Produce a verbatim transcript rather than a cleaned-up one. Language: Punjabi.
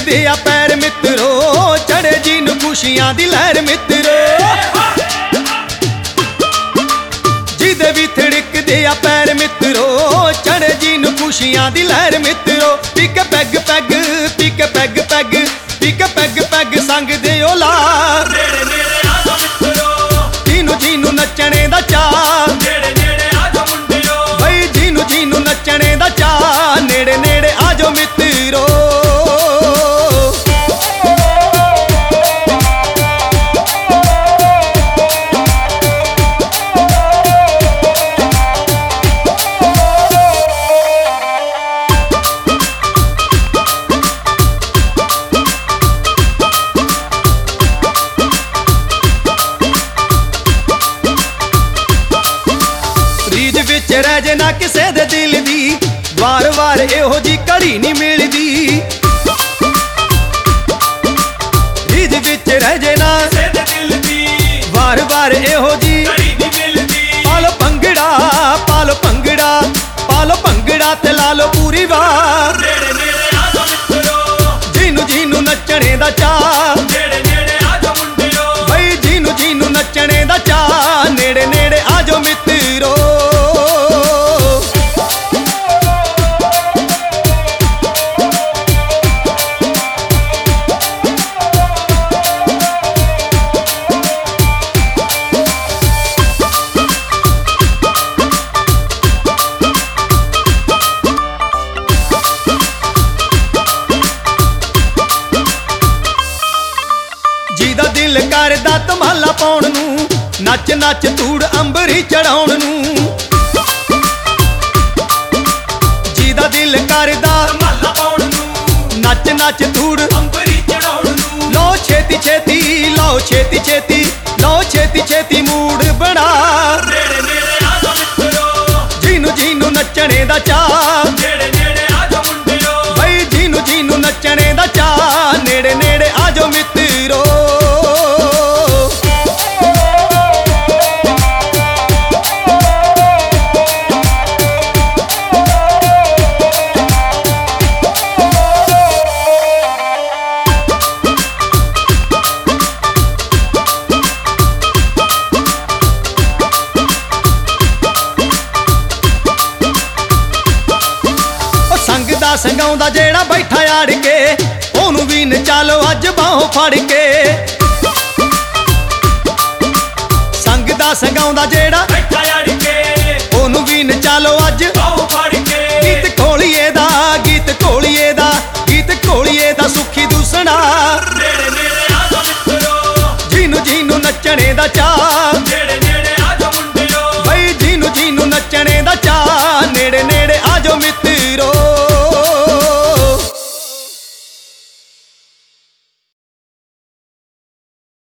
ਟਿਕਦੇ ਆ ਪੈਰ ਮਿੱਤਰੋ ਚੜੇ ਜੀ ਨੂੰ ਖੁਸ਼ੀਆਂ ਦੀ ਲਹਿਰ ਮਿੱਤਰੋ ਜਿਹਦੇ ਵੀ ਥੜਕਦੇ ਆ ਪੈਰ ਮਿੱਤਰੋ ਚੜੇ ਜੀ ਨੂੰ ਖੁਸ਼ੀਆਂ ਦੀ ਲਹਿਰ ਮਿੱਤਰੋ pick peg peg pick peg peg pick peg peg ਸੰਗ ਦੇ ਓ ਲਾ ਨੇੜੇ ਨੇੜੇ ਆ ਜਾ ਮਿੱਤਰੋ ਜਿਹਨੂੰ ਜਿਹਨੂੰ ਨੱਚਣੇ ਦਾ ਚਾਅ ਨੇੜੇ ਨੇੜੇ ਆ ਜਾ ਮੁੰਡਿਓ ਬਈ ਜਿਹਨੂੰ ਜਿਹਨੂੰ ਨੱਚਣੇ ਦਾ ਚਾਅ ਨੇੜੇ ਨੇੜੇ ਆ ਜਾ ਮਿੱਤਰੋ ਵਿੱਚ ਰਹਿ ਜੇ ਨਾ ਕਿਸੇ ਦੇ ਦਿਲ ਦੀ ਵਾਰ ਵਾਰ ਇਹੋ ਜੀ ਘੜੀ ਨਹੀਂ ਮਿਲਦੀ ਰੀਝ ਵਿੱਚ ਰਹਿ ਜੇ ਨਾ ਕਿਸੇ ਦੇ ਦਿਲ ਦੀ ਵਾਰ ਵਾਰ ਇਹੋ ਜੀ ਘੜੀ ਨਹੀਂ ਮਿਲਦੀ ਪਾਲੋ ਭੰਗੜਾ ਪਾਲੋ ਭੰਗੜਾ ਪਾਲੋ ਭੰਗੜਾ ਤੇ ਲਾ ਲੋ ਪੂਰੀ ਵਾਰ ਨੇੜੇ ਨੇੜੇ ਆ ਜਾ ਮਿੱਤਰੋ ਜਿਹਨੂੰ ਜਿਹਨੂੰ ਨੱਚਣੇ ਦਾ ਚਾਅ ਨੇੜੇ ਨੇੜੇ ਆ ਜਾ ਮੁੰਡਿਓ ਬਈ ਜਿਹਨੂੰ ਜਿਹਨੂੰ ਨੱਚਣੇ ਦਾ ਚਾਅ ਨੇੜੇ ਨੇੜੇ ਆ ਜਾ ਮਿੱਤਰੋ ਜਿਹਦਾ ਦਿਲ ਕਰਦਾ ਧਮਾਲਾ ਪਾਉਣ ਨੂੰ ਨੱਚ ਨੱਚ ਧੂੜ ਅੰਬਰੀ ਚੜਾਉਣ ਨੂੰ ਜਿਹਦਾ ਦਿਲ ਕਰਦਾ ਧਮਾਲਾ ਪਾਉਣ ਨੂੰ ਨੱਚ ਨੱਚ ਧੂੜ ਅੰਬਰੀ ਚੜਾਉਣ ਨੂੰ ਲਓ ਛੇਤੀ ਛੇਤੀ ਲਓ ਛੇਤੀ ਛੇਤੀ ਲਓ ਛੇਤੀ ਛੇਤੀ ਮੂਡ ਬਣਾ ਨੇੜੇ ਨੇੜੇ ਆ ਜਾ ਮਿੱਤਰੋ ਜਿਹਨੂੰ ਜਿਹਨੂੰ ਨੱਚਣੇ ਦਾ ਚਾਅ ਨੇੜੇ ਨੇੜੇ ਆ ਜਾ ਮੁੰਡਿਓ ਬਈ ਜਿਹਨੂੰ ਜਿਹਨੂੰ ਨੱਚਣੇ ਦਾ ਚਾਅ ਨੇੜੇ ਨੇੜੇ ਆ ਜਾ ਮਿੱਤਰੋ ਸੰਗਦਾ ਸੰਗਾਉਂਦਾ ਜਿਹੜਾ ਬੈਠਾ ਆੜ ਕੇ ਉਹਨੂੰ ਵੀ ਨਚਾਲੋ ਅੱਜ ਬਾਹੋਂ ਫੜ ਕੇ ਸੰਗਦਾ ਸੰਗਾਉਂਦਾ ਜਿਹੜਾ ਬੈਠਾ ਅੜ ਕੇ ਉਹਨੂੰ ਵੀ ਨਚਾਲੋ ਅੱਜ ਬਾਹੋਂ ਫੜ ਕੇ ਗੀਤ ਘੋਲੀਏ ਦਾ ਗੀਤ ਘੋਲੀਏ ਦਾ ਗੀਤ ਘੋਲੀਏ ਦਾ ਸੁਖੀ ਦੂਸਣਾ ਨੇੜੇ ਨੇੜੇ ਆ ਜਾ ਮਿੱਤਰੋ ਜਿਹਨੂੰ ਜਿਹਨੂੰ ਨੱਚਣੇ ਦਾ ਚਾਅ